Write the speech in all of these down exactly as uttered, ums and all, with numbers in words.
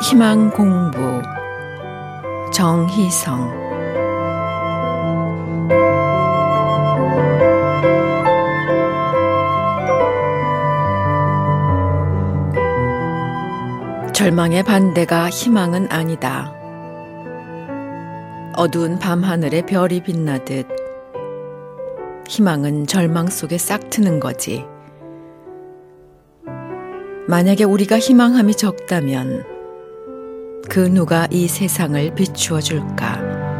희망 공부 정희성. 절망의 반대가 희망은 아니다. 어두운 밤하늘에 별이 빛나듯 희망은 절망 속에 싹 트는 거지. 만약에 우리가 희망함이 적다면 그 누가 이 세상을 비추어 줄까?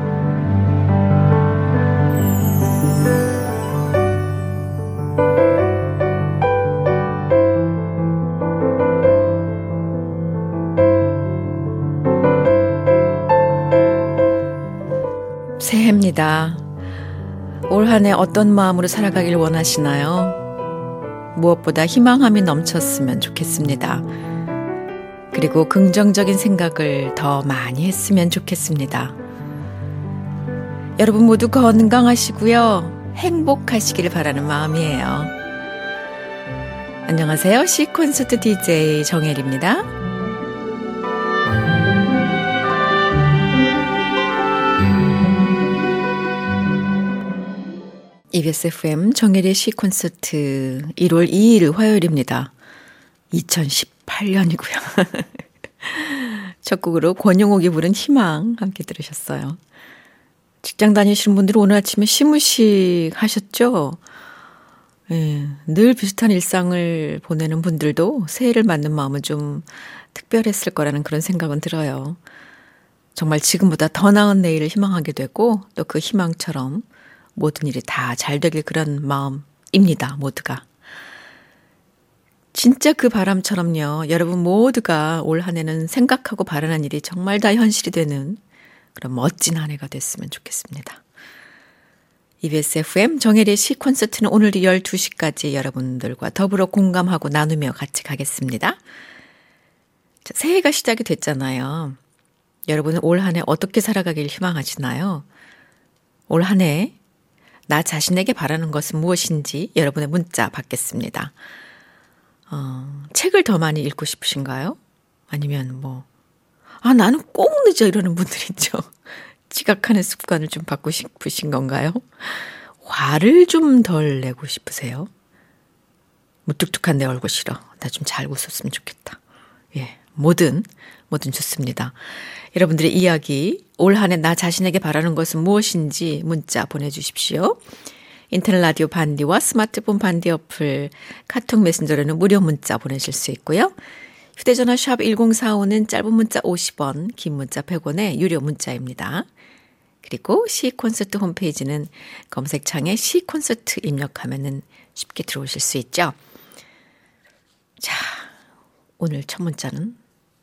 새해입니다. 올 한 해 어떤 마음으로 살아가길 원하시나요? 무엇보다 희망함이 넘쳤으면 좋겠습니다. 그리고 긍정적인 생각을 더 많이 했으면 좋겠습니다. 여러분 모두 건강하시고요. 행복하시길 바라는 마음이에요. 안녕하세요. C콘서트 디제이 정혜리입니다. 이비에스 에프엠 정혜리의 C콘서트 일월 이일 화요일입니다. 이천십팔 년이고요. 첫 곡으로 권영옥이 부른 희망 함께 들으셨어요. 직장 다니시는 분들은 오늘 아침에 시무식 하셨죠? 예, 늘 비슷한 일상을 보내는 분들도 새해를 맞는 마음은 좀 특별했을 거라는 그런 생각은 들어요. 정말 지금보다 더 나은 내일을 희망하게 되고 또 그 희망처럼 모든 일이 다 잘 되길 그런 마음입니다. 모두가. 진짜 그 바람처럼요. 여러분 모두가 올 한 해는 생각하고 바라는 일이 정말 다 현실이 되는 그런 멋진 한 해가 됐으면 좋겠습니다. 이비에스 에프엠 정혜리의 C콘서트는 오늘 열두 시까지 여러분들과 더불어 공감하고 나누며 같이 가겠습니다. 자, 새해가 시작이 됐잖아요. 여러분은 올 한 해 어떻게 살아가길 희망하시나요? 올 한 해 나 자신에게 바라는 것은 무엇인지 여러분의 문자 받겠습니다. 어, 책을 더 많이 읽고 싶으신가요? 아니면 뭐, 아, 나는 꼭 늦어 이러는 분들 있죠. 지각하는 습관을 좀 바꾸고 싶으신 건가요? 화를 좀 덜 내고 싶으세요? 무뚝뚝한 내 얼굴 싫어. 나 좀 잘 웃었으면 좋겠다. 예, 뭐든, 뭐든 좋습니다. 여러분들의 이야기, 올 한 해 나 자신에게 바라는 것은 무엇인지 문자 보내주십시오. 인터넷 라디오 반디와 스마트폰 반디 어플, 카톡 메신저로는 무료 문자 보내실 수 있고요. 휴대전화 샵 일공사오는 짧은 문자 오십 원, 긴 문자 백 원의 유료 문자입니다. 그리고 C콘서트 홈페이지는 검색창에 C콘서트 입력하면 쉽게 들어오실 수 있죠. 자, 오늘 첫 문자는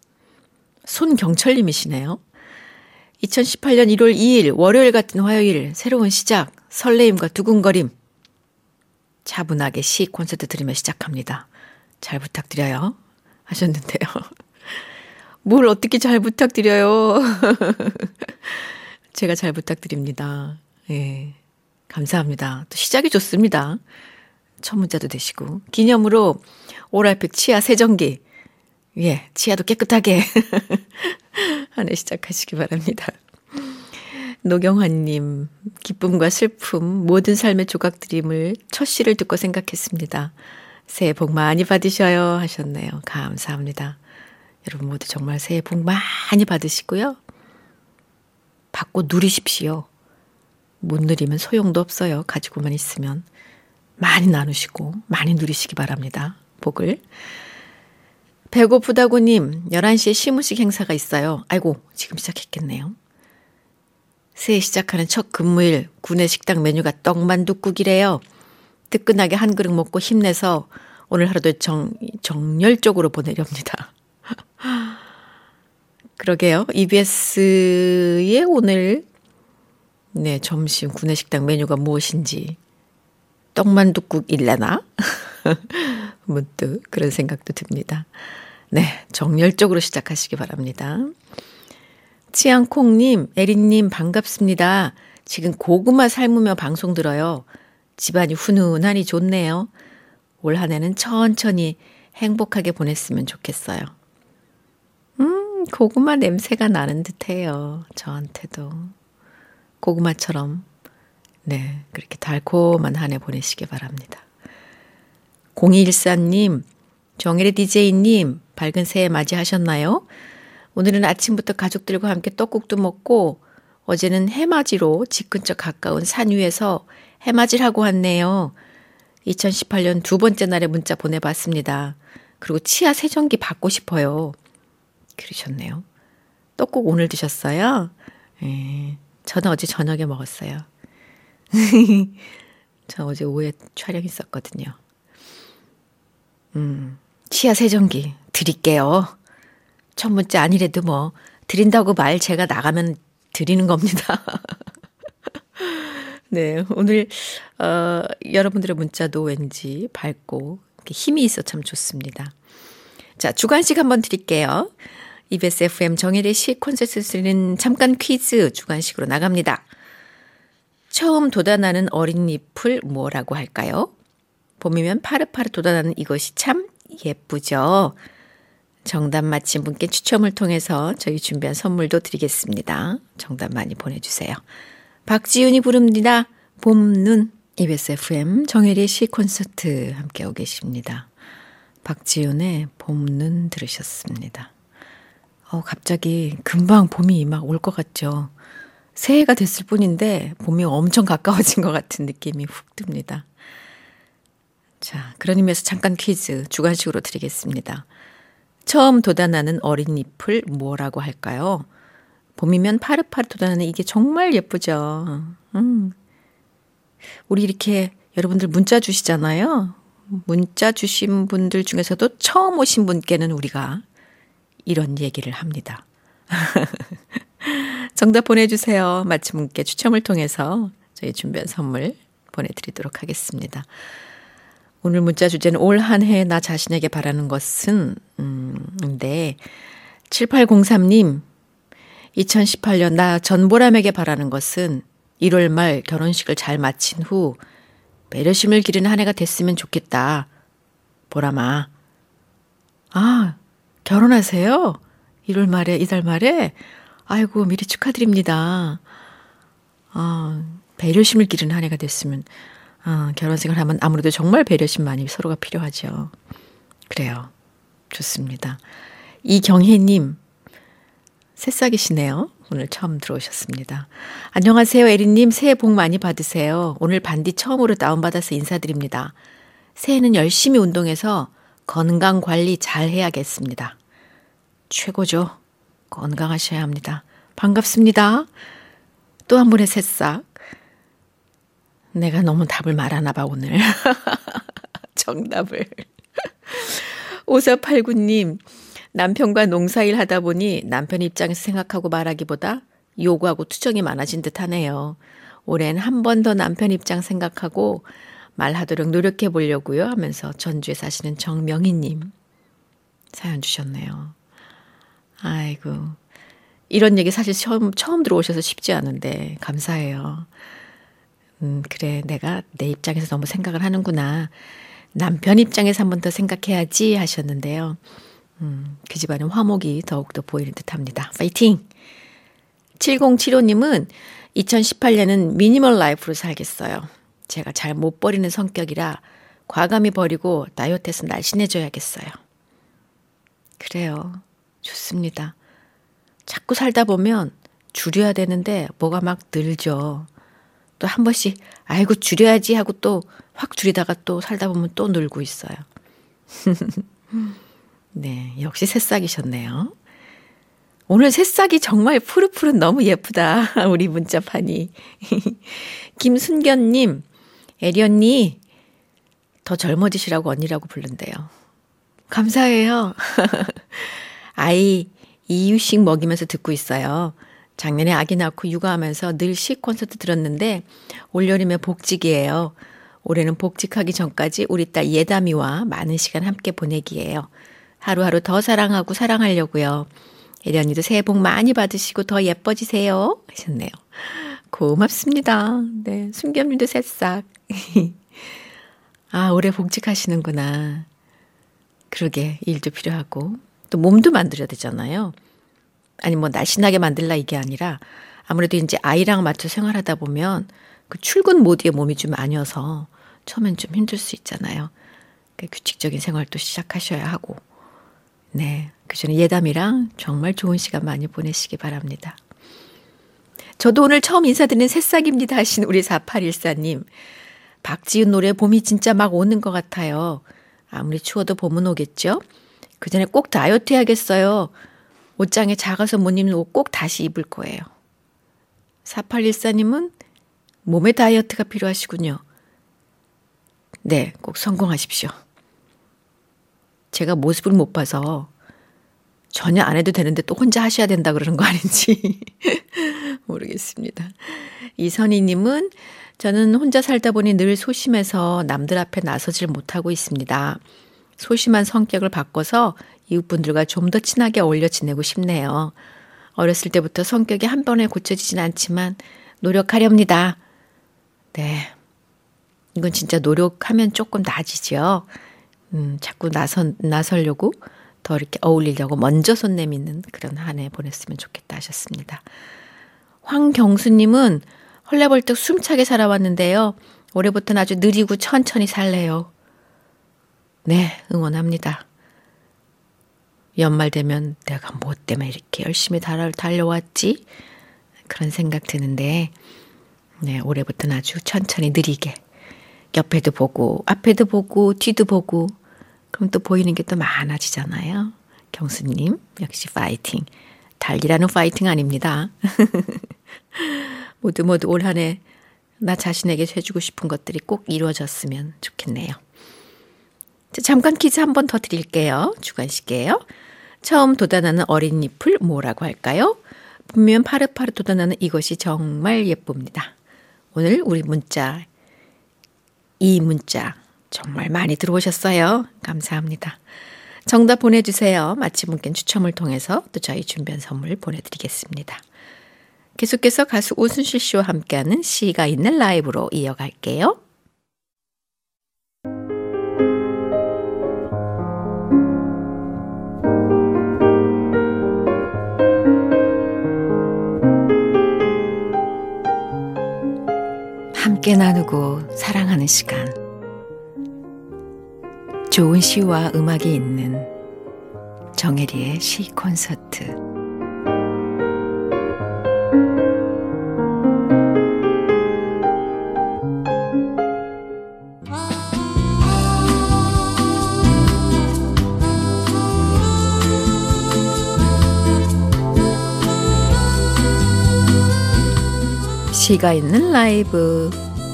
손경철님이시네요. 이천십팔 년 일월 이일 월요일 같은 화요일 새로운 시작, 설레임과 두근거림. 차분하게 C콘서트 들으며 시작합니다. 잘 부탁드려요 하셨는데요. 뭘 어떻게 잘 부탁드려요. 제가 잘 부탁드립니다. 예, 감사합니다. 또 시작이 좋습니다. 첫 문자도 되시고 기념으로 오랄픽 치아 세정기, 예, 치아도 깨끗하게 한 해 시작하시기 바랍니다. 노경환님, 기쁨과 슬픔, 모든 삶의 조각드림을 첫 시를 듣고 생각했습니다. 새해 복 많이 받으셔요 하셨네요. 감사합니다. 여러분 모두 정말 새해 복 많이 받으시고요. 받고 누리십시오. 못 누리면 소용도 없어요. 가지고만 있으면 많이 나누시고 많이 누리시기 바랍니다. 복을. 배고프다고님, 열한 시에 시무식 행사가 있어요. 아이고, 지금 시작했겠네요. 새해 시작하는 첫 근무일 구내식당 메뉴가 떡만둣국이래요. 뜨끈하게 한 그릇 먹고 힘내서 오늘 하루도 정, 정열적으로 보내렵니다. 그러게요. 이비에스의 오늘 네 점심 구내식당 메뉴가 무엇인지 떡만둣국일래나? 문득 그런 생각도 듭니다. 네, 정열적으로 시작하시기 바랍니다. 치앙콩님, 에린님 반갑습니다. 지금 고구마 삶으며 방송 들어요. 집안이 훈훈하니 좋네요. 올 한 해는 천천히 행복하게 보냈으면 좋겠어요. 음, 음, 고구마 냄새가 나는 듯해요. 저한테도. 고구마처럼 네, 그렇게 달콤한 한 해 보내시기 바랍니다. 공이일사 님, 정혜리 디제이님, 밝은 새해 맞이하셨나요? 오늘은 아침부터 가족들과 함께 떡국도 먹고 어제는 해맞이로 집 근처 가까운 산 위에서 해맞이를 하고 왔네요. 이천십팔 년 두 번째 날에 문자 보내봤습니다. 그리고 치아 세정기 받고 싶어요. 그러셨네요. 떡국 오늘 드셨어요? 예, 저는 어제 저녁에 먹었어요. 저 어제 오후에 촬영 있었거든요. 음, 치아 세정기 드릴게요. 첫 문자 아니래도 뭐 드린다고 말 제가 나가면 드리는 겁니다. 네, 오늘 어, 여러분들의 문자도 왠지 밝고 힘이 있어 참 좋습니다. 자, 주관식 한번 드릴게요. 이비에스 에프엠 정혜리 시 콘서트는 잠깐 퀴즈 주관식으로 나갑니다. 처음 돋아나는 어린 잎을 뭐라고 할까요? 봄이면 파릇파릇 돋아나는 이것이 참 예쁘죠. 정답 맞힌 분께 추첨을 통해서 저희 준비한 선물도 드리겠습니다. 정답 많이 보내주세요. 박지윤이 부릅니다. 봄눈. 이비에스 에프엠 정혜리 시 콘서트 함께하고 계십니다. 박지윤의 봄눈 들으셨습니다. 어, 갑자기 금방 봄이 막 올 것 같죠. 새해가 됐을 뿐인데 봄이 엄청 가까워진 것 같은 느낌이 훅 듭니다. 자, 그런 의미에서 잠깐 퀴즈 주관식으로 드리겠습니다. 처음 돋아나는 어린 잎을 뭐라고 할까요? 봄이면 파릇파릇 돋아나는 이게 정말 예쁘죠. 음. 우리 이렇게 여러분들 문자 주시잖아요. 문자 주신 분들 중에서도 처음 오신 분께는 우리가 이런 얘기를 합니다. 정답 보내주세요. 맞힌 분께 추첨을 통해서 저희 준비한 선물 보내드리도록 하겠습니다. 오늘 문자 주제는 올 한 해 나 자신에게 바라는 것은 음, 근데 칠팔공삼 님 이천십팔 년 나 전보람에게 바라는 것은 일월 말 결혼식을 잘 마친 후 배려심을 기르는 한 해가 됐으면 좋겠다. 보람아. 아, 결혼하세요? 일월 말에, 이달 말에? 아이고, 미리 축하드립니다. 아, 배려심을 기르는 한 해가 됐으면, 아, 결혼생활 하면 아무래도 정말 배려심 많이 서로가 필요하죠. 그래요. 좋습니다. 이경혜님, 새싹이시네요. 오늘 처음 들어오셨습니다. 안녕하세요, 에리님. 새해 복 많이 받으세요. 오늘 반디 처음으로 다운받아서 인사드립니다. 새해는 열심히 운동해서 건강 관리 잘 해야겠습니다. 최고죠. 건강하셔야 합니다. 반갑습니다. 또 한 분의 새싹. 내가 너무 답을 말하나 봐, 오늘. 정답을. 오사팔구 님. 남편과 농사일 하다 보니 남편 입장에서 생각하고 말하기보다 요구하고 투정이 많아진 듯하네요. 올해는 한 번 더 남편 입장 생각하고 말하도록 노력해 보려고요 하면서 전주에 사시는 정명희님 사연 주셨네요. 아이고, 이런 얘기 사실 처음 처음 들어오셔서 쉽지 않은데 감사해요. 음, 그래, 내가 내 입장에서 너무 생각을 하는구나. 남편 입장에서 한 번 더 생각해야지 하셨는데요. 음, 그 집안은 화목이 더욱더 보이는 듯합니다. 파이팅! 칠공칠오 님은 이천십팔 년은 미니멀 라이프로 살겠어요. 제가 잘 못 버리는 성격이라 과감히 버리고 다이어트해서 날씬해져야겠어요. 그래요. 좋습니다. 자꾸 살다 보면 줄여야 되는데 뭐가 막 늘죠. 또 한 번씩 아이고 줄여야지 하고 또 확 줄이다가 또 살다 보면 또 늘고 있어요. 네, 역시 새싹이셨네요. 오늘 새싹이 정말 푸릇푸릇 너무 예쁘다. 우리 문자판이. 김순견님, 애리 언니, 더 젊어지시라고 언니라고 부른대요. 감사해요. 아이 이유식 먹이면서 듣고 있어요. 작년에 아기 낳고 육아하면서 늘 시 콘서트 들었는데 올여름에 복직이에요. 올해는 복직하기 전까지 우리 딸 예담이와 많은 시간 함께 보내기예요. 하루하루 더 사랑하고 사랑하려고요. 예리 언니도 새해 복 많이 받으시고 더 예뻐지세요 하셨네요. 고맙습니다. 네, 순겸님도 새싹. 아, 올해 복직하시는구나. 그러게, 일도 필요하고 또 몸도 만들어야 되잖아요. 아니 뭐 날씬하게 만들라 이게 아니라 아무래도 이제 아이랑 맞춰 생활하다 보면 그 출근 모드에 몸이 좀 아니어서 처음엔 좀 힘들 수 있잖아요. 규칙적인 생활도 시작하셔야 하고. 네, 그 전에 예담이랑 정말 좋은 시간 많이 보내시기 바랍니다. 저도 오늘 처음 인사드리는 새싹입니다 하신 우리 사팔일사님. 박지윤 노래 봄이 진짜 막 오는 것 같아요. 아무리 추워도 봄은 오겠죠? 그 전에 꼭 다이어트 해야겠어요. 옷장에 작아서 못 입는 옷 꼭 다시 입을 거예요. 사팔일사님은 몸의 다이어트가 필요하시군요. 네, 꼭 성공하십시오. 제가 모습을 못 봐서 전혀 안 해도 되는데 또 혼자 하셔야 된다 그러는 거 아닌지 모르겠습니다. 이선희님은 저는 혼자 살다 보니 늘 소심해서 남들 앞에 나서질 못하고 있습니다. 소심한 성격을 바꿔서 이웃분들과 좀 더 친하게 어울려 지내고 싶네요. 어렸을 때부터 성격이 한 번에 고쳐지진 않지만 노력하렵니다. 네, 이건 진짜 노력하면 조금 나아지죠. 음, 자꾸 나선, 나서려고 더 이렇게 어울리려고 먼저 손 내미는 그런 한 해 보냈으면 좋겠다 하셨습니다. 황경수님은 헐레벌떡 숨차게 살아왔는데요. 올해부터는 아주 느리고 천천히 살래요. 네, 응원합니다. 연말 되면 내가 뭐 때문에 이렇게 열심히 달, 달려왔지? 그런 생각 드는데 네, 올해부터는 아주 천천히 느리게 옆에도 보고 앞에도 보고 뒤도 보고 그럼 또 보이는 게 또 많아지잖아요. 경수님 역시 파이팅. 달리라는 파이팅 아닙니다. 모두 모두 올 한 해 나 자신에게 해주고 싶은 것들이 꼭 이루어졌으면 좋겠네요. 자, 잠깐 퀴즈 한 번 더 드릴게요. 주관식이에요. 처음 돋아나는 어린 잎을 뭐라고 할까요? 분명 파릇파릇 돋아나는 이것이 정말 예쁩니다. 오늘 우리 문자 이 문자 정말 많이 들어오셨어요. 감사합니다. 정답 보내주세요. 마치 분께 추첨을 통해서 또 저희 준비한 선물 보내드리겠습니다. 계속해서 가수 오순실 씨와 함께하는 시가 있는 라이브로 이어갈게요. 함께 나누고 사랑하는 시간. 좋은 시와 음악이 있는 정혜리의 시 콘서트. 시가 있는 라이브.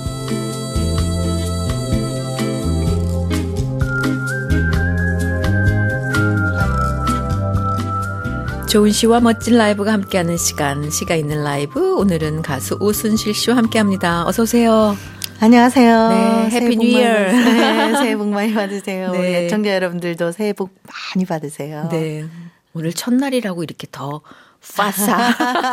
좋은 시와 멋진 라이브가 함께하는 시간, 시가 있는 라이브. 오늘은 가수 오순실 씨와 함께합니다. 어서 오세요. 안녕하세요. 네, 해피 뉴 이어. 네, 새해 복 많이 받으세요. 네. 우리 애청자 여러분들도 새해 복 많이 받으세요. 네, 오늘 첫날이라고 이렇게 더 파사.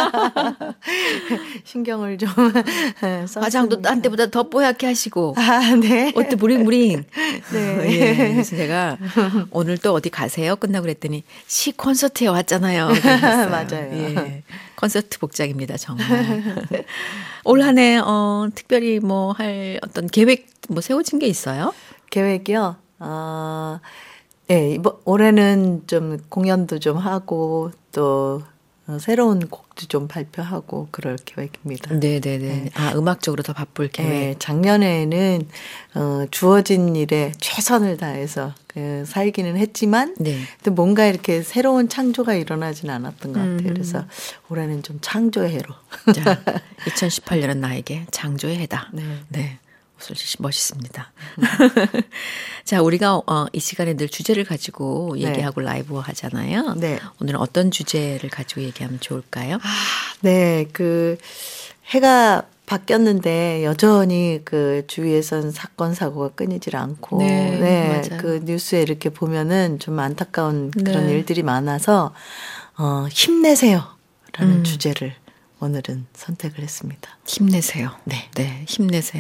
신경을 좀 썼습니다. 화장도 딴 때보다 더 뽀얗게 하시고. 아, 네. 옷도 무링무링. 네. 예, 그래서 제가 오늘 또 어디 가세요? 끝나고 그랬더니 시 콘서트에 왔잖아요. 맞아요. 예, 콘서트 복장입니다. 정말. 올 한 해 어, 특별히 뭐 할 어떤 계획 뭐 세워진 게 있어요? 계획이요? 어, 네, 이번 올해는 좀 공연도 좀 하고 또 어, 새로운 곡도 좀 발표하고 그럴 계획입니다. 네네네. 네. 아, 음악적으로 더 바쁠 계획. 네, 작년에는 어, 주어진 일에 최선을 다해서 그, 살기는 했지만 네. 또 뭔가 이렇게 새로운 창조가 일어나진 않았던 것 같아요. 음. 그래서 올해는 좀 창조의 해로. 자, 이천십팔 년은 나에게 창조의 해다. 네. 네. 멋있습니다. 자, 우리가 어, 이 시간에 늘 주제를 가지고 얘기하고 네. 라이브 하잖아요. 네. 오늘은 어떤 주제를 가지고 얘기하면 좋을까요? 아, 네, 그 해가 바뀌었는데 여전히 그 주위에선 사건 사고가 끊이질 않고, 네, 네, 맞아요. 그 뉴스에 이렇게 보면은 좀 안타까운 그런 네. 일들이 많아서 어, 힘내세요라는 음. 주제를 오늘은 선택을 했습니다. 힘내세요. 네, 네, 힘내세요.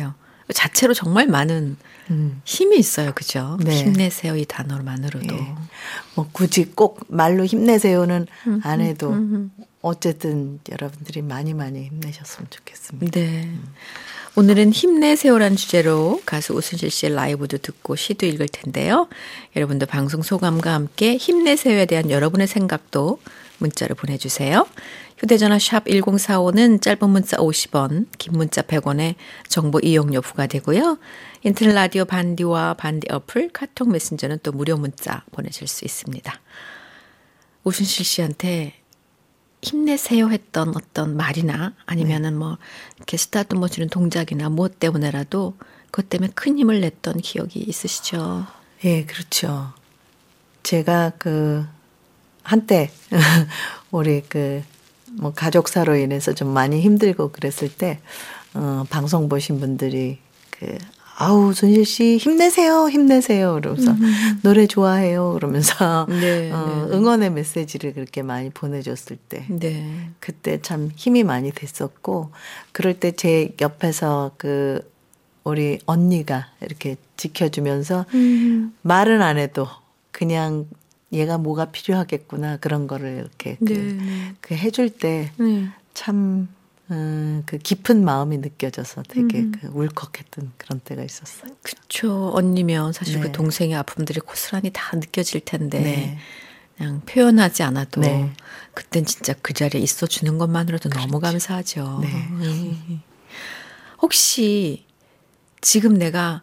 자체로 정말 많은 음. 힘이 있어요. 그죠? 네. 힘내세요 이 단어만으로도. 예. 뭐 굳이 꼭 말로 힘내세요는 음, 안 해도 음, 음. 어쨌든 여러분들이 많이 많이 힘내셨으면 좋겠습니다. 네. 음. 오늘은 힘내세요란 주제로 가수 오순실 씨의 라이브도 듣고 시도 읽을 텐데요. 여러분도 방송 소감과 함께 힘내세요에 대한 여러분의 생각도 문자로 보내주세요. 휴대전화 샵 일공사오는 짧은 문자 오십 원, 긴 문자 백 원에 정보 이용료 부과되고요. 인터넷 라디오 반디와 반디 어플, 카톡 메신저는 또 무료 문자 보내실 수 있습니다. 오순실 씨한테 힘내세요 했던 어떤 말이나 아니면은 뭐 이렇게 스타트머 주는 동작이나 무엇 때문에라도 그것 때문에 큰 힘을 냈던 기억이 있으시죠? 예, 그렇죠. 제가 그 한때 우리 그 뭐 가족사로 인해서 좀 많이 힘들고 그랬을 때 어, 방송 보신 분들이 그 아우 순실 씨 힘내세요 힘내세요 그러면서 음. 노래 좋아해요 그러면서 네, 어, 네. 응원의 메시지를 그렇게 많이 보내줬을 때 네. 그때 참 힘이 많이 됐었고 그럴 때 제 옆에서 그 우리 언니가 이렇게 지켜주면서 음. 말은 안 해도 그냥 얘가 뭐가 필요하겠구나 그런 거를 이렇게 그, 네. 그 해줄 때 참 음, 그 깊은 마음이 느껴져서 되게 음. 그 울컥했던 그런 때가 있었어요. 그렇죠. 언니면 사실 네. 그 동생의 아픔들이 고스란히 다 느껴질 텐데 네. 그냥 표현하지 않아도 네. 그땐 진짜 그 자리에 있어주는 것만으로도 그렇죠. 너무 감사하죠. 네. 네. 혹시 지금 내가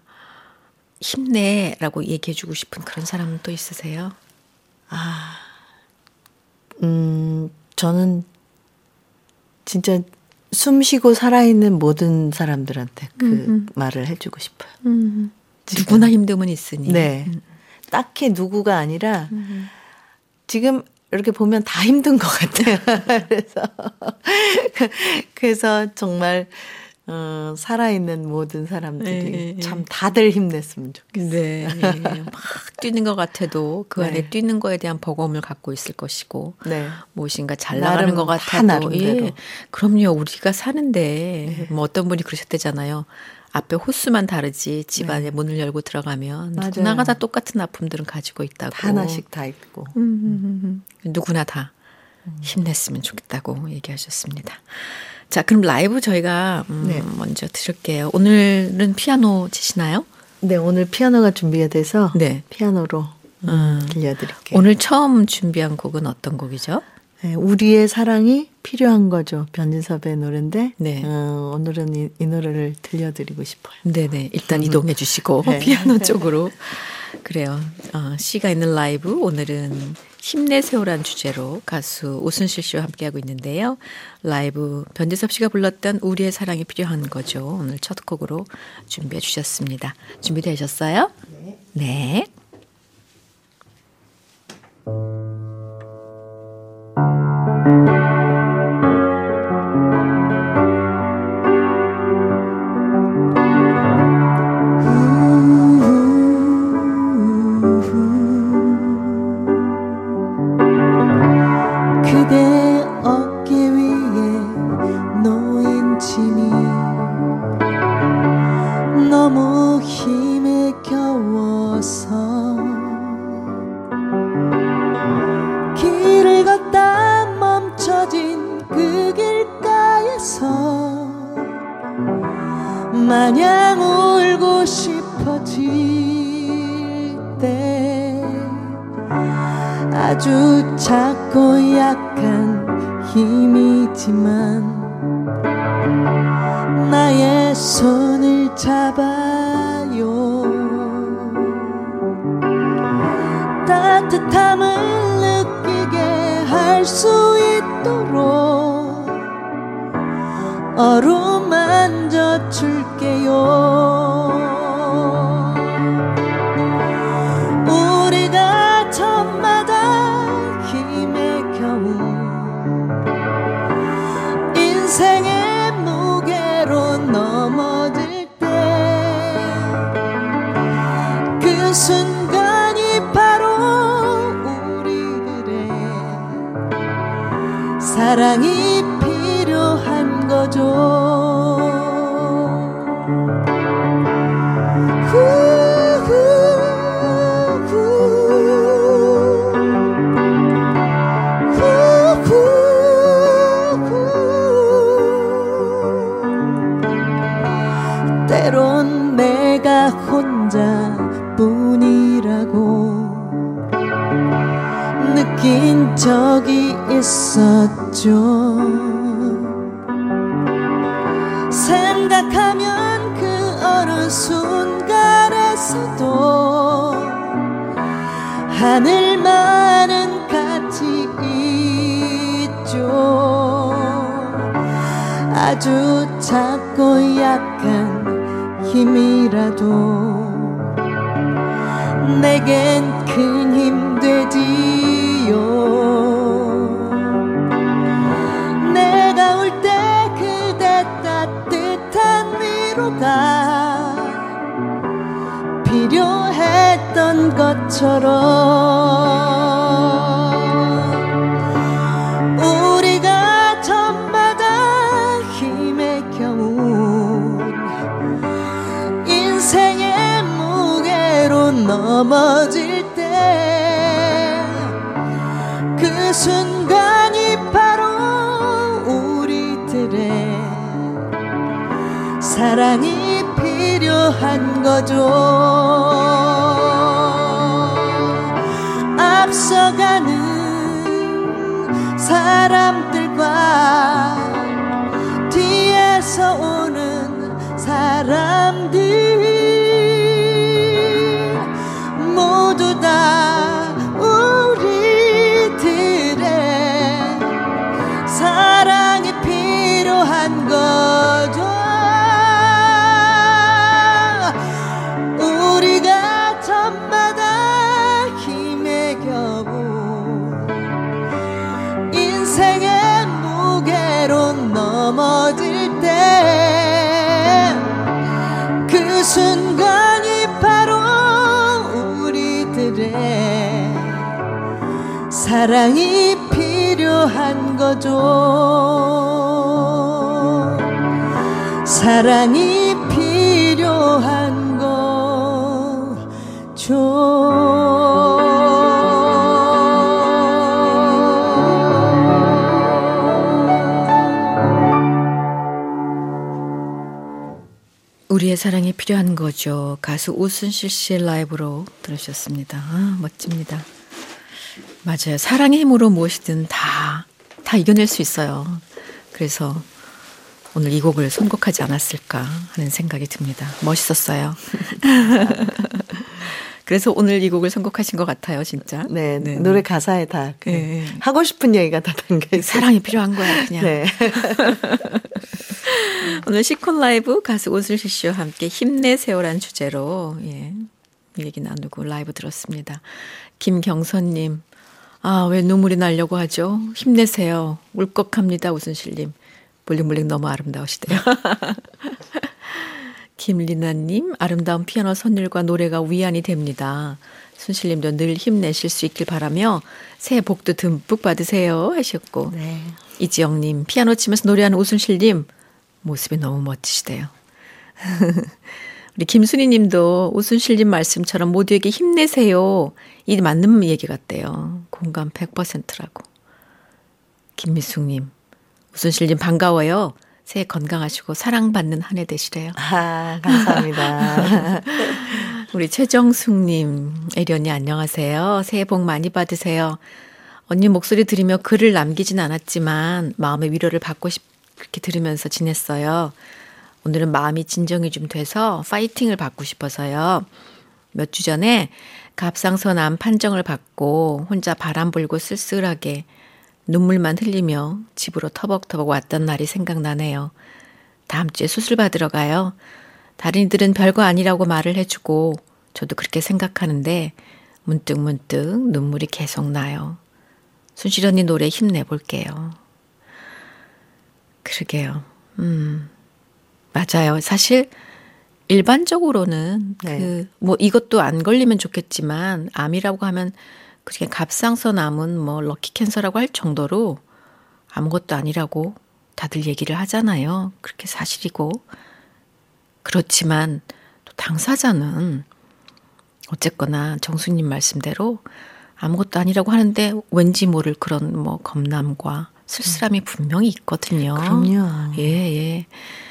힘내라고 얘기해주고 싶은 그런 사람은 또 있으세요? 아, 음, 저는 진짜 숨 쉬고 살아있는 모든 사람들한테 그 음흠. 말을 해주고 싶어요. 음. 누구나 힘듦은 있으니. 네. 음. 딱히 누구가 아니라 음흠. 지금 이렇게 보면 다 힘든 것 같아요. 그래서, 그래서 정말 어, 살아있는 모든 사람들이 네. 참 다들 힘냈으면 좋겠어요. 네. 막 뛰는 것 같아도 그 네. 안에 뛰는 거에 대한 버거움을 갖고 있을 것이고 네. 무엇인가 잘 나가는 것 같아도 예. 그럼요. 우리가 사는데 네. 뭐 어떤 분이 그러셨대잖아요. 앞에 호수만 다르지 집안에 네. 문을 열고 들어가면 맞아요. 누구나가 다 똑같은 아픔들은 가지고 있다고. 하나씩 다 있고. 음, 음, 음. 누구나 다 힘냈으면 좋겠다고 얘기하셨습니다. 자, 그럼 라이브 저희가 음, 네. 먼저 들을게요. 오늘은 피아노 치시나요? 네, 오늘 피아노가 준비가 돼서 네. 피아노로 음, 음. 들려드릴게요. 오늘 처음 준비한 곡은 어떤 곡이죠? 네, 우리의 사랑이 필요한 거죠. 변진섭의 노래인데 네. 어, 오늘은 이, 이 노래를 들려드리고 싶어요. 네네. 일단 음. 이동해 주시고 네. 피아노 쪽으로. 그래요. 어, 시가 있는 라이브 오늘은 힘내세요란 주제로 가수 오순실 씨와 함께하고 있는데요. 라이브 변진섭 씨가 불렀던 우리의 사랑이 필요한 거죠. 오늘 첫 곡으로 준비해 주셨습니다. 준비되셨어요? 네. 네. 그대 어깨 위에 놓인 짐이 너무 힘에 겨워서 길을 걷다 멈춰진 그 길가에서 마냥 울고 싶어질 때 아주 작고 약한 힘이지만 나의 손을 잡아요. 따뜻함을 느끼게 할 수 있도록 어루만져 줄게요. 우리가 저마다 힘에 겨운 인생의 무게로 넘어질 때 그 순간이 바로 우리들의 사랑이 필요한 거죠. 거죠. 생각하면 그 어느 순간에서도 하늘만은 같이 있죠. 아주 작고 약한 힘이라도 내겐 큰 힘 되지요. 내가 울 때 그대 따뜻한 위로가 필요했던 것처럼 우리가 저마다 힘의 경우 인생의 무게로 넘어질 때 그 순간이 바로 우리들의 사랑이 필요한 거죠. 앞서가는 사람들과 뒤에서 오는 사람들 모두 다 우리들의 사랑이 필요한 거죠. 우리가 저마다 힘의 겨우 인생의 무게로 넘어질 때 그 순간이 바로 우리들의 사랑이 필요한 거죠. 사랑이 필요한 거죠. 우리의 사랑이 필요한 거죠. 가수 오순실 씨의 라이브로 들으셨습니다. 아, 멋집니다. 맞아요. 사랑의 힘으로 무엇이든 다, 다 이겨낼 수 있어요. 그래서 오늘 이 곡을 선곡하지 않았을까 하는 생각이 듭니다. 멋있었어요. 그래서 오늘 이 곡을 선곡하신 것 같아요, 진짜. 네, 네. 노래 가사에 다 그 네. 하고 싶은 얘기가 다 담겨 있어요. 사랑이 필요한 거야, 그냥. 네. 오늘 시콘 라이브 가수 오순실 씨와 함께 힘내세요란 주제로 예, 얘기 나누고 라이브 들었습니다. 김경선님, 아, 왜 눈물이 나려고 하죠? 힘내세요. 울컥합니다, 오순실님. 블링블링 너무 아름다우시대요. 김리나님, 아름다운 피아노 선율과 노래가 위안이 됩니다. 순실님도 늘 힘내실 수 있길 바라며 새해 복도 듬뿍 받으세요 하셨고, 네. 이지영님, 피아노 치면서 노래하는 오순실님 모습이 너무 멋지시대요. 우리 김순희님도 오순실님 말씀처럼 모두에게 힘내세요. 이 맞는 얘기 같대요. 공감 백 퍼센트라고. 김미숙님, 오순실님 반가워요. 새해 건강하시고 사랑받는 한 해 되시래요. 아, 감사합니다. 우리 최정숙님, 애리 언니 안녕하세요. 새해 복 많이 받으세요. 언니 목소리 들으며 글을 남기진 않았지만 마음의 위로를 받고 싶 그렇게 들으면서 지냈어요. 오늘은 마음이 진정이 좀 돼서 파이팅을 받고 싶어서요. 몇 주 전에 갑상선암 판정을 받고 혼자 바람 불고 쓸쓸하게 눈물만 흘리며 집으로 터벅터벅 왔던 날이 생각나네요. 다음 주에 수술 받으러 가요. 다른 이들은 별거 아니라고 말을 해주고 저도 그렇게 생각하는데 문득문득 눈물이 계속 나요. 순실 언니 노래 힘내볼게요. 그러게요. 음, 맞아요. 사실 일반적으로는 네. 그 뭐 이것도 안 걸리면 좋겠지만 암이라고 하면 그게 갑상선암은 뭐 럭키 캔서라고 할 정도로 아무것도 아니라고 다들 얘기를 하잖아요. 그렇게 사실이고. 그렇지만 또 당사자는 어쨌거나 정수님 말씀대로 아무것도 아니라고 하는데 왠지 모를 그런 뭐 겁남과 쓸쓸함이 분명히 있거든요. 그럼요. 예, 예.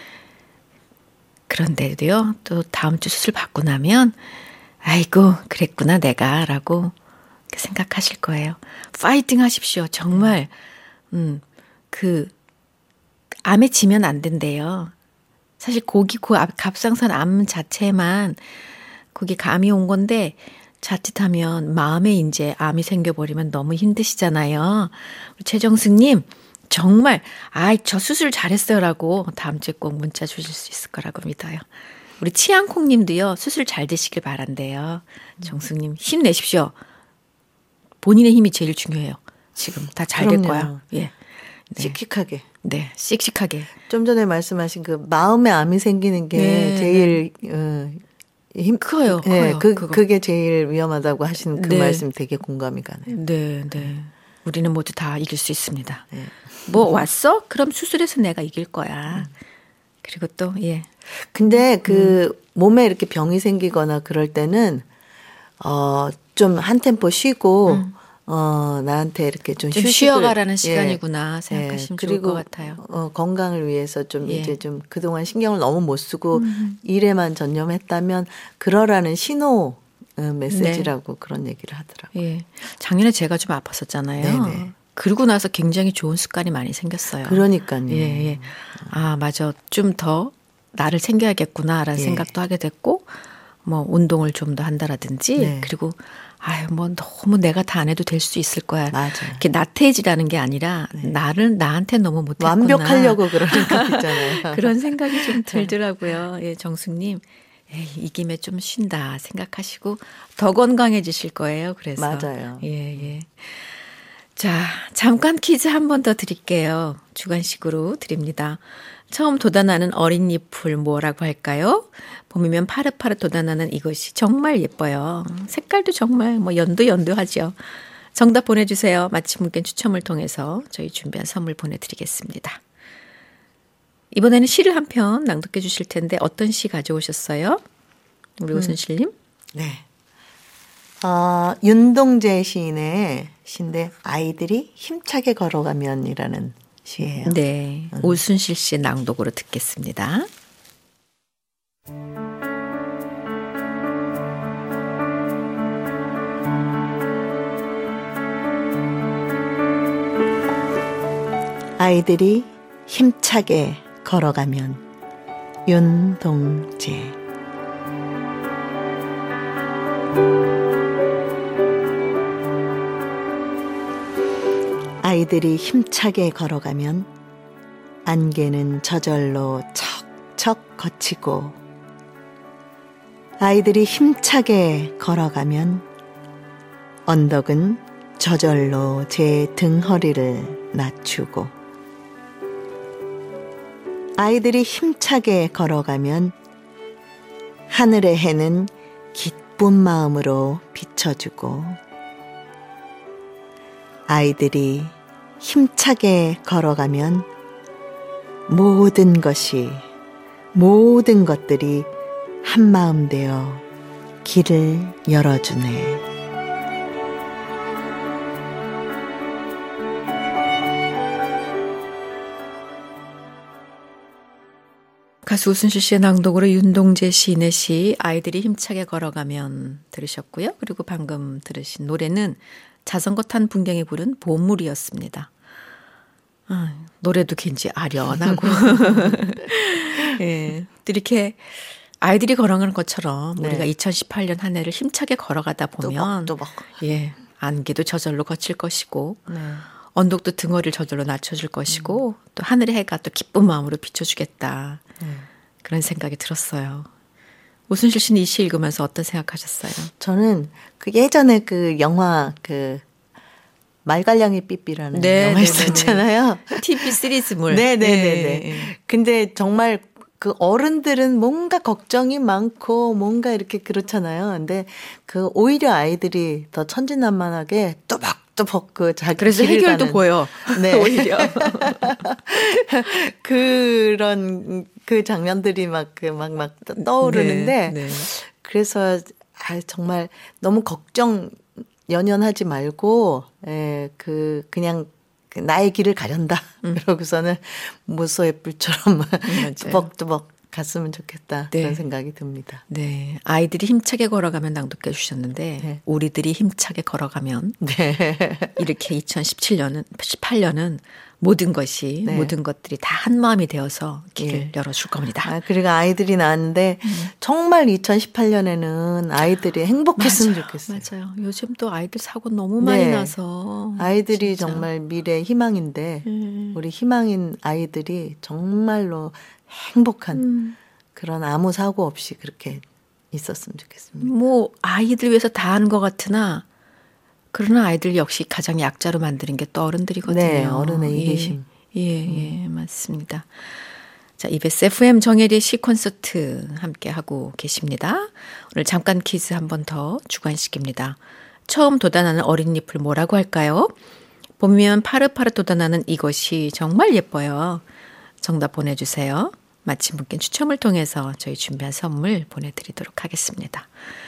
그런데도요, 또 다음 주 수술 받고 나면, 아이고, 그랬구나, 내가, 라고 생각하실 거예요. 파이팅 하십시오. 정말, 음, 그 암에 지면 안 된대요. 사실 거기 그 갑상선 암 자체만 거기 감이 온 건데 자칫하면 마음에 이제 암이 생겨버리면 너무 힘드시잖아요. 최정숙님 정말 아이 저 수술 잘했어요라고 다음 주에 꼭 문자 주실 수 있을 거라고 믿어요. 우리 치앙콩님도요 수술 잘 되시길 바란대요. 정숙님 힘내십시오. 본인의 힘이 제일 중요해요. 지금 다 잘 될 거야. 예, 네. 씩씩하게. 네, 씩씩하게. 좀 전에 말씀하신 그 마음에 암이 생기는 게 네, 제일 네. 어, 힘 커요. 네, 커요. 그 그거. 그게 제일 위험하다고 하시는 그 네. 말씀 되게 공감이 가네요. 네, 네. 우리는 모두 다 이길 수 있습니다. 네. 뭐 왔어? 그럼 수술해서 내가 이길 거야. 그리고 또 예. 근데 그 음. 몸에 이렇게 병이 생기거나 그럴 때는 어, 좀 한 템포 쉬고 음. 어, 나한테 이렇게 좀, 좀 휴식을, 쉬어가라는 시간이구나 예, 생각하시면 예, 좋을 것 같아요. 어, 건강을 위해서 좀 예. 이제 좀 그동안 신경을 너무 못 쓰고 음. 일에만 전념했다면 그러라는 신호 메시지라고 네. 그런 얘기를 하더라고요. 예. 작년에 제가 좀 아팠었잖아요. 네네. 그러고 나서 굉장히 좋은 습관이 많이 생겼어요. 그러니까요. 예, 예. 아, 맞아. 좀 더 나를 챙겨야겠구나라는 예. 생각도 하게 됐고, 뭐 운동을 좀 더 한다라든지, 네. 그리고 아유, 뭐 너무 내가 다 안 해도 될 수 있을 거야. 맞아요. 이렇게 나태해지라는 게 아니라 네. 나를 나한테 너무 못했구나. 완벽하려고 그러는 거 있잖아요. 그런 생각이 좀 들더라고요. 예, 정숙님. 에이, 이 김에 좀 쉰다 생각하시고 더 건강해지실 거예요. 그래서 맞아요. 예, 예. 자, 잠깐 퀴즈 한 번 더 드릴게요. 주관식으로 드립니다. 처음 돋아나는 어린 잎을 뭐라고 할까요? 봄이면 파릇파릇 돋아나는 이것이 정말 예뻐요. 색깔도 정말 뭐 연두연두하죠. 정답 보내주세요. 마침 분께 추첨을 통해서 저희 준비한 선물 보내드리겠습니다. 이번에는 시를 한 편 낭독해 주실 텐데 어떤 시 가져오셨어요? 우리 음. 오순실님? 네. 어, 윤동재 시인의 시인데 아이들이 힘차게 걸어가면이라는 시예요. 네. 음. 오순실 씨의 낭독으로 듣겠습니다. 아이들이 힘차게 걸어가면 윤동재. 아이들이 힘차게 걸어가면 안개는 저절로 척척 걷히고 아이들이 힘차게 걸어가면 언덕은 저절로 제 등허리를 낮추고 아이들이 힘차게 걸어가면 하늘의 해는 기쁜 마음으로 비춰주고 아이들이 힘차게 걸어가면 모든 것이 모든 것들이 한마음 되어 길을 열어주네. 가수 오순실 씨의 낭독으로 윤동재 시인의 시 아이들이 힘차게 걸어가면 들으셨고요. 그리고 방금 들으신 노래는 자전거 탄 풍경이 부른 보물이었습니다. 아, 노래도 굉장히 아련하고 예, 이렇게 아이들이 걸어가는 것처럼 네. 우리가 이천십팔 년 한 해를 힘차게 걸어가다 보면 또박, 또박. 예, 안개도 저절로 거칠 것이고 네. 언덕도 등허리를 저절로 낮춰줄 것이고 음. 또 하늘의 해가 또 기쁜 마음으로 비춰주겠다. 음. 그런 생각이 들었어요. 오순실 씨는 이 시 읽으면서 어떤 생각하셨어요? 저는 그 예전에 그 영화 그 말갈량이 삐삐라는 네, 영화 있었잖아요. 티비 시리즈물. 네네네네. 네. 근데 정말 그 어른들은 뭔가 걱정이 많고 뭔가 이렇게 그렇잖아요. 근데 그 오히려 아이들이 더 천진난만하게 또박또박 그 자기 그래서 해결도 가는. 보여. 네. 오히려. 그런 그 장면들이 막 그 막 막 떠오르는데 네, 네. 그래서 아 정말 너무 걱정 연연하지 말고 에, 그 그냥 나의 길을 가련다. 음. 그러고서는 모소의 뿔처럼 뚜벅뚜벅 갔으면 좋겠다. 네. 그런 생각이 듭니다. 네, 아이들이 힘차게 걸어가면 낭독해 주셨는데 네. 우리들이 힘차게 걸어가면 네. 이렇게 이천십칠 년은 십팔 년은 모든 것이 네. 모든 것들이 다 한 마음이 되어서 길을 예. 열어줄 겁니다. 아, 그리고 아이들이 낳았는데 음. 정말 이천십팔 년에는 아이들이 행복했으면 맞아요, 좋겠어요. 맞아요. 요즘 또 아이들 사고 너무 많이 네. 나서 아이들이 진짜. 정말 미래의 희망인데 음. 우리 희망인 아이들이 정말로 행복한 음. 그런 아무 사고 없이 그렇게 있었으면 좋겠습니다. 뭐 아이들 위해서 다 하는 것 같으나 그러나 아이들 역시 가장 약자로 만드는 게 또 어른들이거든요. 네, 어른의 이기심. 예, 예, 예 음. 맞습니다. 자, 이비에스 에프엠 정혜리의 시 콘서트 함께 하고 계십니다. 오늘 잠깐 퀴즈 한 번 더 주관식입니다. 처음 돋아나는 어린 잎을 뭐라고 할까요? 봄이면 파릇파릇 돋아나는 이것이 정말 예뻐요. 정답 보내주세요. 마침 분께 추첨을 통해서 저희 준비한 선물 보내드리도록 하겠습니다.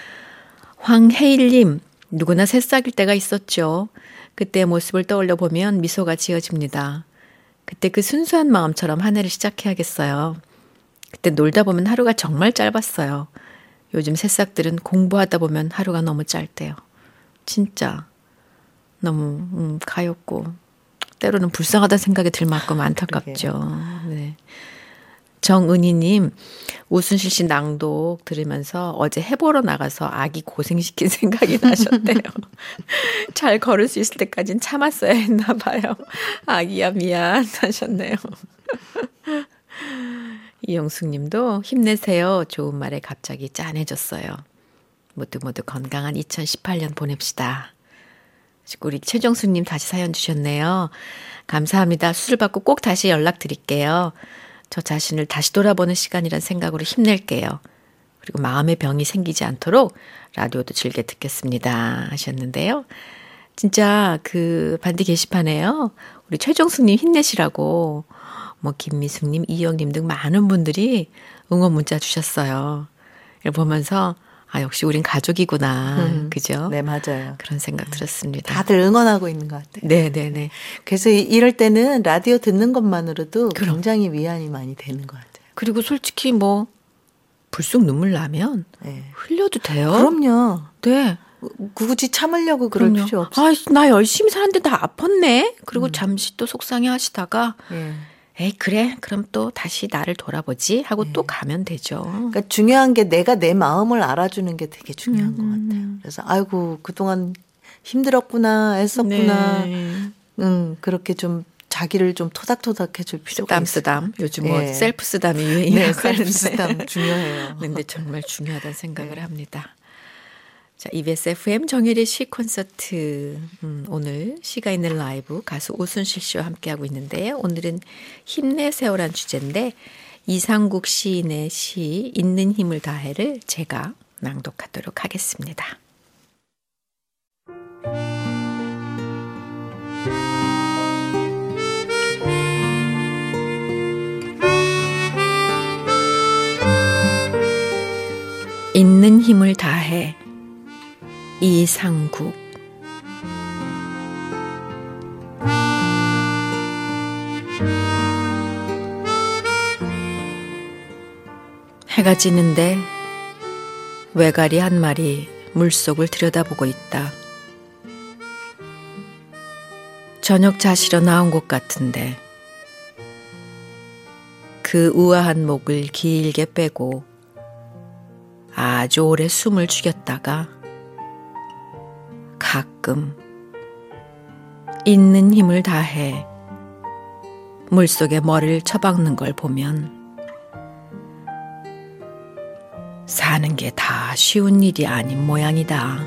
황혜일님, 누구나 새싹일 때가 있었죠. 그때의 모습을 떠올려 보면 미소가 지어집니다. 그때 그 순수한 마음처럼 한 해를 시작해야겠어요. 그때 놀다 보면 하루가 정말 짧았어요. 요즘 새싹들은 공부하다 보면 하루가 너무 짧대요. 진짜 너무 음, 가엾고 때로는 불쌍하다는 생각이 들 만큼 안타깝죠. 네. 정은희님, 오순실 씨 낭독 들으면서 어제 해보러 나가서 아기 고생시킨 생각이 나셨대요. 잘 걸을 수 있을 때까지는 참았어야 했나 봐요. 아기야 미안 하셨네요. 이영숙 님도 힘내세요. 좋은 말에 갑자기 짠해졌어요. 모두 모두 건강한 이천십팔 년 보냅시다. 우리 최정숙 님 다시 사연 주셨네요. 감사합니다. 수술 받고 꼭 다시 연락드릴게요. 저 자신을 다시 돌아보는 시간이란 생각으로 힘낼게요. 그리고 마음의 병이 생기지 않도록 라디오도 즐겨 듣겠습니다 하셨는데요. 진짜 그 반디 게시판에요. 우리 최정숙님 힘내시라고 뭐 김미숙님, 이영님 등 많은 분들이 응원 문자 주셨어요. 이걸 보면서 아 역시 우린 가족이구나. 음, 그죠? 네, 맞아요. 그런 생각 들었습니다. 다들 응원하고 있는 것 같아요. 네, 네, 네. 그래서 이럴 때는 라디오 듣는 것만으로도 그럼. 굉장히 위안이 많이 되는 것 같아요. 그리고 솔직히 뭐 불쑥 눈물 나면 네. 흘려도 돼요. 그럼요. 네. 굳이 참으려고 그럴 그럼요. 필요 없어요. 아, 나 열심히 사는데 다 아팠네. 그리고 음. 잠시 또 속상해 하시다가 네. 에이 그래 그럼 또 다시 나를 돌아보지 하고 네. 또 가면 되죠. 그러니까 중요한 게 내가 내 마음을 알아주는 게 되게 중요한 음. 것 같아요. 그래서 아이고 그동안 힘들었구나 애썼구나 네. 음, 그렇게 좀 자기를 좀 토닥토닥 해줄 필요가 있어요. 쓰담쓰담 요즘 뭐 네. 셀프 쓰담이 유행이라고 네, 셀프 쓰담 중요해요. 근데 정말 중요하다는 생각을 네. 합니다. 자, 이비에스 에프엠 정혜리 시 콘서트 음, 오늘 시가 있는 라이브 가수 오순실 씨와 함께하고 있는데요. 오늘은 힘내세요란 주제인데 이상국 시인의 시 있는 힘을 다해를 제가 낭독하도록 하겠습니다. 있는 힘을 다해 이상국 해가 지는데 외가리 한 마리 물속을 들여다보고 있다. 저녁 자시러 나온 곳 같은데 그 우아한 목을 길게 빼고 아주 오래 숨을 죽였다가 가끔 있는 힘을 다해 물속에 머리를 처박는 걸 보면 사는 게 다 쉬운 일이 아닌 모양이다.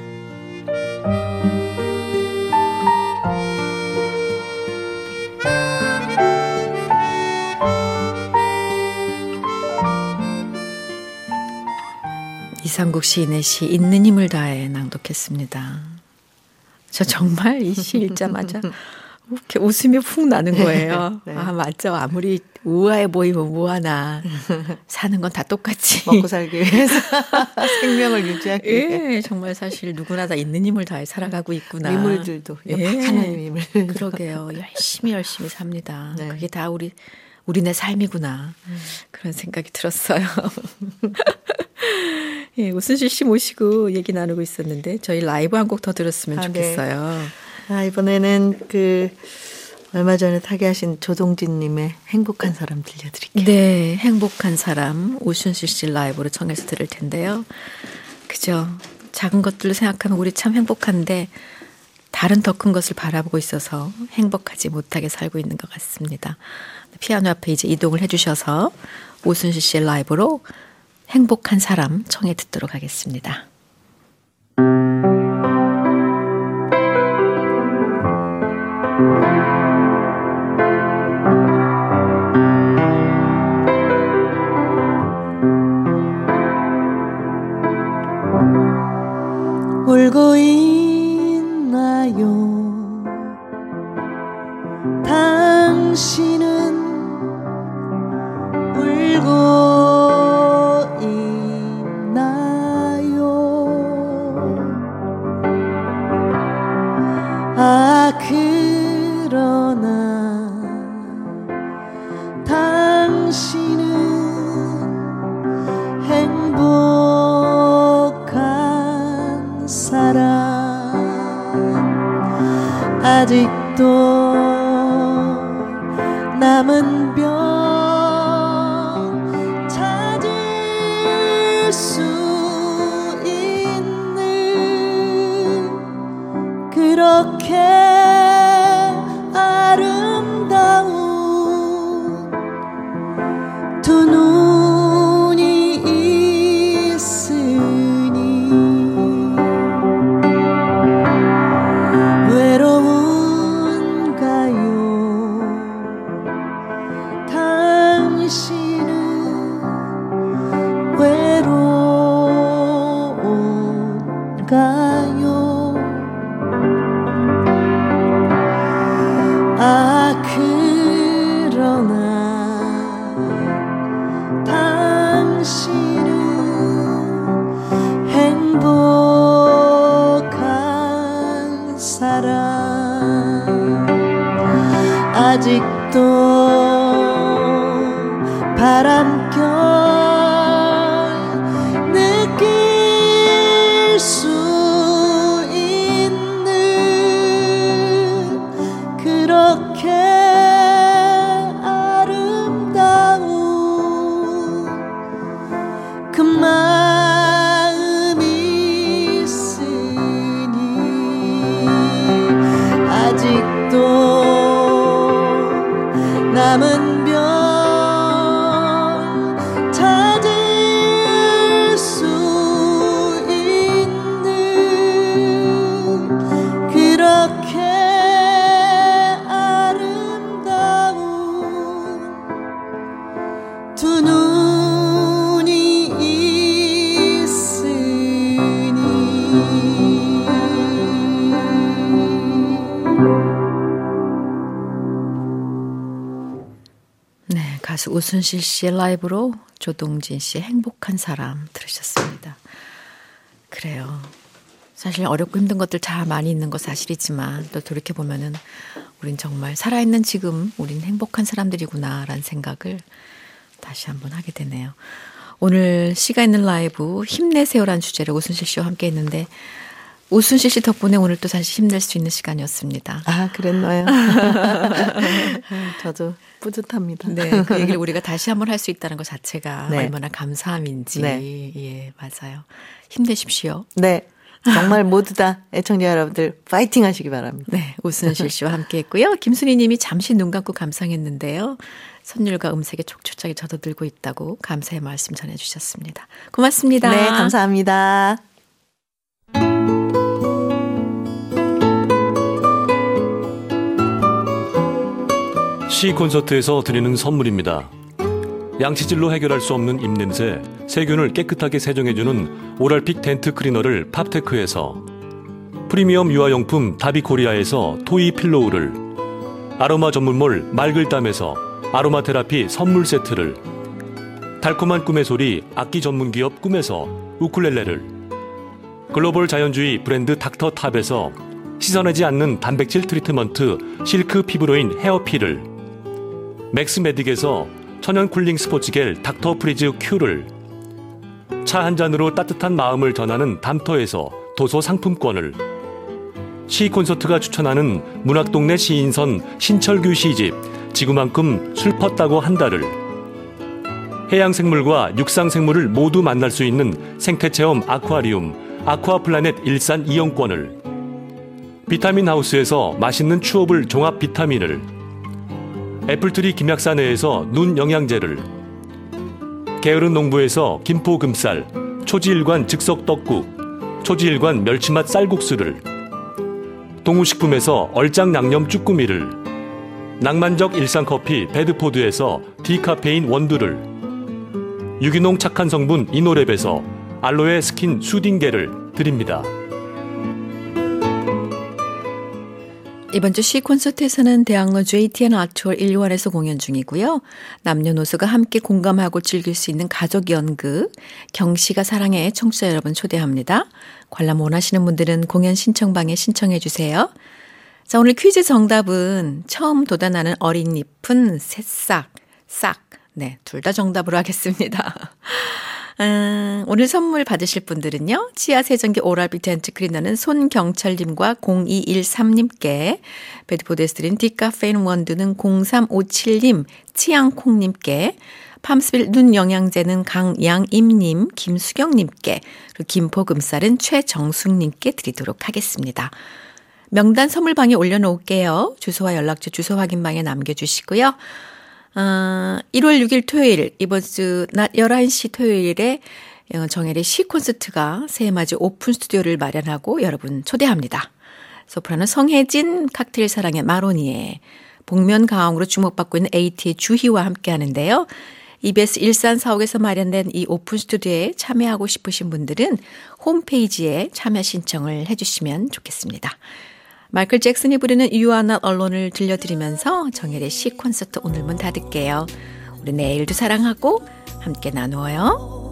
이상국 시인의 시 있는 힘을 다해 낭독했습니다. 저 정말 이 시 읽자마자 이렇게 웃음이 푹 나는 거예요. 네. 아 맞죠. 아무리 우아해 보이면 뭐하나 사는 건 다 똑같이 먹고 살기 위해서 생명을 유지하기 위해 예, 정말 사실 누구나 다 있는 힘을 다해 살아가고 있구나. 미물들도 하나의 예, 미물. 그러게요. 열심히 열심히 삽니다. 네. 그게 다 우리 우리네 삶이구나. 음. 그런 생각이 들었어요. 예, 오순실 씨 모시고 얘기 나누고 있었는데 저희 라이브 한 곡 더 들었으면 아, 좋겠어요. 네. 아, 이번에는 그 얼마 전에 타계하신 조동진님의 행복한 사람 들려드릴게요. 네, 행복한 사람 오순실 씨 라이브로 청해서 들을 텐데요. 그죠? 작은 것들을 생각하면 우리 참 행복한데 다른 더 큰 것을 바라보고 있어서 행복하지 못하게 살고 있는 것 같습니다. 피아노 앞에 이제 이동을 해주셔서 오순실 씨의 라이브로 행복한 사람 청해 듣도록 하겠습니다. 울고 있나요? 당신은 울고 있나요? 아 그러나 당신은 행복한 사람 아직도 남은 병 찾을 수 있는 그렇게 아름다운 두 눈이 있으니 외로운가요? 당신은 외로운가요? 아 그러나 당신은 행복한 사람 아직도 바람결 느낄 수 있는 그렇게 아름다운 그 마음이 있으니 아직도 남은 병 찾을 수 있는 그렇게 아름다운 두 눈이 있으니 네, 가수 오순실 씨의 라이브로 조동진 씨의 행복한 사람 들으셨습니다. 그래요. 사실 어렵고 힘든 것들 다 많이 있는 거 사실이지만 또 돌이켜보면은 우린 정말 살아있는 지금 우린 행복한 사람들이구나라는 생각을 다시 한번 하게 되네요. 오늘 시가 있는 라이브 힘내세요라는 주제로 오순실 씨와 함께 했는데 오순실 씨 덕분에 오늘 또 다시 힘낼 수 있는 시간이었습니다. 아, 그랬나요? 저도 뿌듯합니다. 네, 그 얘기를 우리가 다시 한번 할 수 있다는 것 자체가 네. 얼마나 감사함인지. 네. 예, 맞아요. 힘내십시오. 네. 정말 모두 다 애청자 여러분들 파이팅 하시기 바랍니다. 네, 오순실 씨와 함께 했고요. 김순희 님이 잠시 눈 감고 감상했는데요. 선율과 음색에 촉촉하게 젖어들고 있다고 감사의 말씀 전해주셨습니다. 고맙습니다. 네, 감사합니다. 시 콘서트에서 드리는 선물입니다. 양치질로 해결할 수 없는 입냄새, 세균을 깨끗하게 세정해주는 오랄픽 덴트 클리너를 팝테크에서, 프리미엄 유아용품 다비코리아에서 토이 필로우를, 아로마 전문몰 맑을담에서 아로마 테라피 선물 세트를, 달콤한 꿈의 소리 악기 전문기업 꿈에서 우쿨렐레를, 글로벌 자연주의 브랜드 닥터탑에서 씻어내지 않는 단백질 트리트먼트 실크 피부로인 헤어필을, 맥스메딕에서 천연 쿨링 스포츠겔 닥터 프리즈 큐를, 차 한 잔으로 따뜻한 마음을 전하는 담터에서 도서 상품권을, 시 콘서트가 추천하는 문학동네 시인선 신철규 시집 지구만큼 슬펐다고 한 달을, 해양생물과 육상생물을 모두 만날 수 있는 생태체험 아쿠아리움 아쿠아플라넷 일산 이용권을, 비타민 하우스에서 맛있는 추업을 종합 비타민을, 애플트리 김약사내에서 눈 영양제를, 게으른 농부에서 김포 금쌀 초지일관 즉석 떡국 초지일관 멸치맛 쌀국수를, 동우식품에서 얼짱 양념 쭈꾸미를, 낭만적 일상커피 배드포드에서 디카페인 원두를, 유기농 착한 성분 이노랩에서 알로에 스킨 수딩겔을 드립니다. 이번 주 시 콘서트에서는 대학로 제이티엔 아트홀 일 호관에서 공연 중이고요. 남녀노소가 함께 공감하고 즐길 수 있는 가족 연극 경씨가 사랑해 청취자 여러분 초대합니다. 관람 원하시는 분들은 공연 신청방에 신청해 주세요. 자, 오늘 퀴즈 정답은 처음 돋아나는 어린 잎은 새싹, 싹. 네, 둘 다 정답으로 하겠습니다. 음, 오늘 선물 받으실 분들은요. 치아 세정기 오랄비 덴트 클리너는 손경철님과 공이일삼님께, 배드포드에서 드린 디카페인 원두는 공삼오칠님, 치앙콩님께, 팜스빌 눈 영양제는 강양임님, 김수경님께, 그리고 김포금쌀은 최정숙님께 드리도록 하겠습니다. 명단 선물방에 올려놓을게요. 주소와 연락처 주소 확인방에 남겨주시고요. 어, 일월 육일 토요일, 이번 주 낮 열한 시 토요일에 정혜리 시 콘서트가 새해맞이 오픈 스튜디오를 마련하고 여러분 초대합니다. 소프라노 성혜진, 칵테일 사랑의 마로니에, 복면 가왕으로 주목받고 있는 에이티의 주희와 함께 하는데요. 이비에스 일산 사옥에서 마련된 이 오픈 스튜디오에 참여하고 싶으신 분들은 홈페이지에 참여 신청을 해주시면 좋겠습니다. 마이클 잭슨이 부르는 You Are Not Alone을 들려드리면서 정혜리의 시 콘서트 오늘 문 닫을게요. 우리 내일도 사랑하고 함께 나누어요.